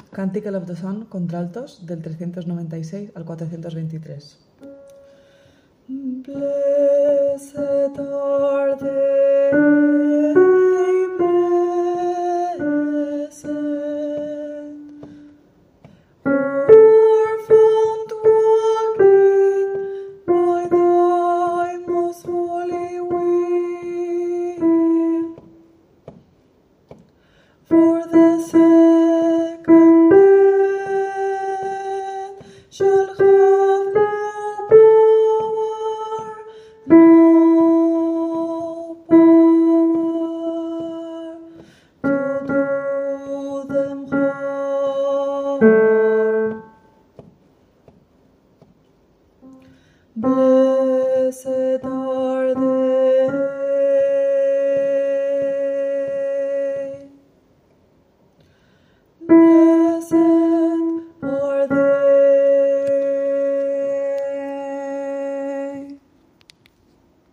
Canticle of the Sun, contraltos, del 396 al 423. Blessed are they